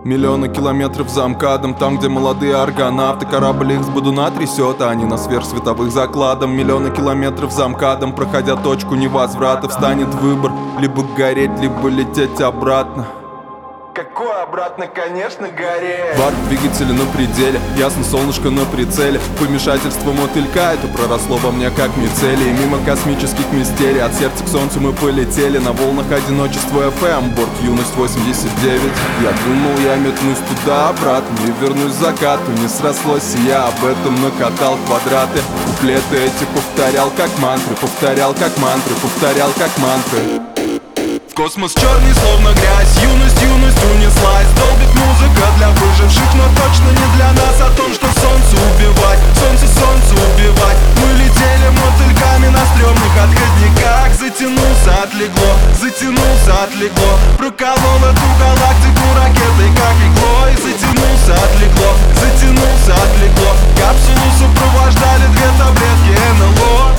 Миллионы километров за МКАДом, там, где молодые аргонавты. Корабль их с бодуна трясет, а они на сверхсветовых закладом. Миллионы километров за МКАДом, проходя точку невозврата, встанет выбор: либо гореть, либо лететь обратно. Какой обратно, конечно, гореть. Варп двигателя на пределе, ясно солнышко на прицеле. Помешательство мотылька, это проросло во мне как мицелий. Мимо космических мистерий, от сердца к солнцу мы полетели. На волнах одиночества FM, борт юность 89. Я думал, я метнусь туда-обратно и вернусь к закату. Не срослось, и я об этом накатал квадраты. Куплеты эти повторял как мантры, повторял как мантры, повторял как мантры. Космос черный, словно грязь, юность унеслась. Долбит музыка для выживших, но точно не для нас. О том, что солнце убивать, солнце убивать. Мы летели мотыльками на стрёмных отходниках. Затянулся, отлегло. Проколол эту галактику ракетой, как иглой. Затянулся, отлегло. Капсулу сопровождали 2 таблетки НЛО.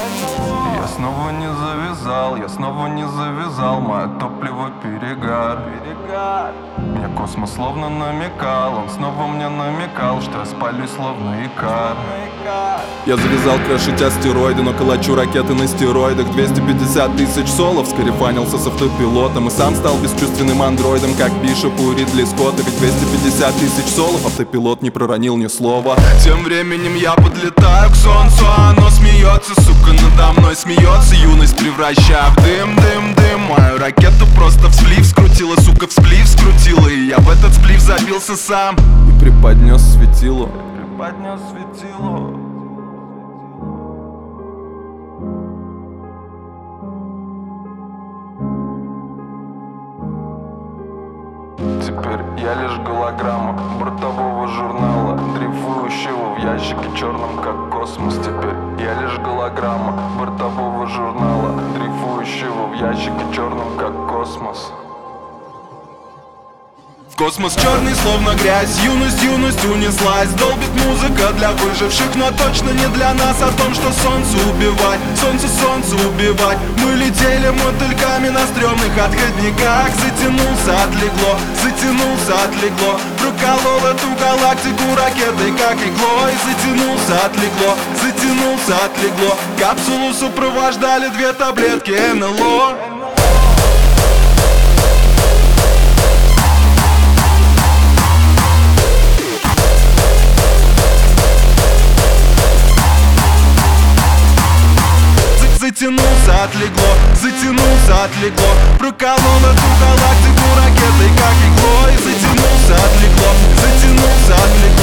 Я снова не завязал, мое топливо перегар. Мне космос словно намекал, он снова мне намекал, что я спалюсь словно Икар. Я завязал крошить астероиды, но калачу ракеты на стероидах. 250 тысяч солов, скарифанился с автопилотом. И сам стал бесчувственным андроидом, как Бишоп у Ридли Скотта. Ведь 250 тысяч солов, автопилот не проронил ни слова. Тем временем я подлетаю к солнцу, а оно смеется, сука, надо мной смеется. Юность превращая в дым. Мою ракету просто в сплив скрутила, сука, в сплив скрутила. И я в этот сплив забился сам и преподнес светило. Теперь я лишь голограмма бортового журнала, дрейфующего в ящике черном, как космос. Теперь я лишь голограмма бортового журнала, дрейфующего в ящике черном, как космос. Космос черный, словно грязь, юность унеслась. Долбит музыка для выживших, но точно не для нас. О том, что солнце убивать, солнце убивать. Мы летели мотыльками на стрёмных отходниках. Затянулся, отлегло. Проколол эту галактику ракетой, как иглой. Затянулся, отлегло. Капсулу сопровождали 2 таблетки НЛО. Затянулся, отлегло. Проколол эту галактику ракетой, как иглой. Затянулся, отлегло.